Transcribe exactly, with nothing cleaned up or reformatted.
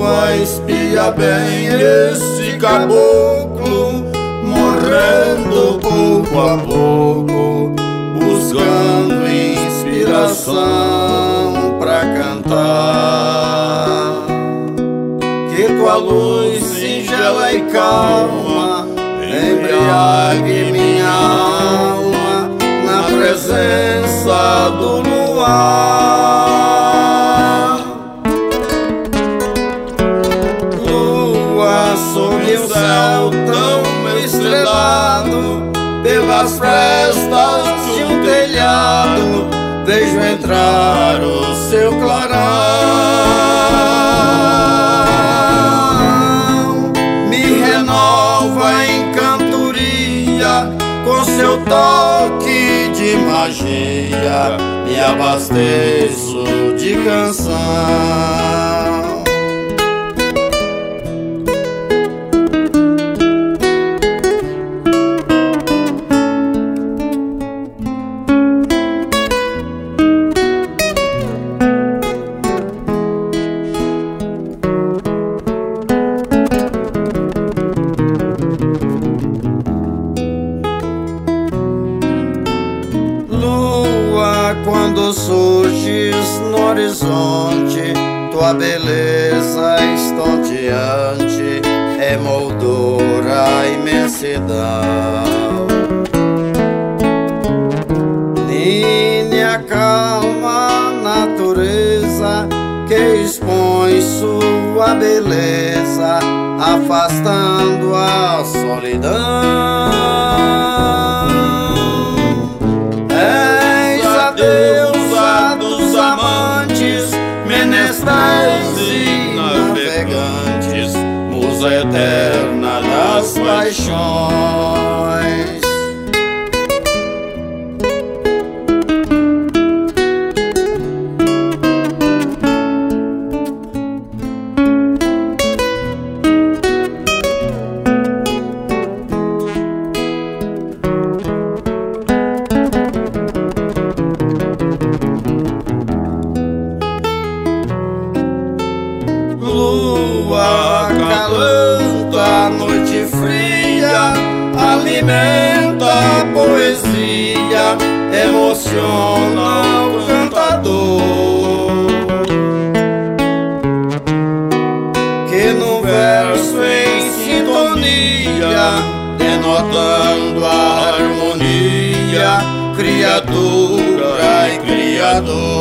lua, espia bem esse caboclo, morrendo pouco a pouco, buscando inspiração pra cantar. Que tua luz singela e calma embriague minha alma na presença do luar. Lua sobre o céu tão estrelado, pelas frestas de um telhado, vejo entrar o seu clarão. Me renova em cantoria, com seu toque de magia, me abasteço de canção. Quando surges no horizonte, tua beleza estonteante emoldura a imensidão. Linha calma natureza que expõe sua beleza, afastando a solidão. Deusa dos amantes, menestrais e navegantes, musa eterna das paixões. Lua acalanta a noite fria, alimenta a poesia, emociona o cantador, que no verso em sintonia, denotando a harmonia, criatura e criador.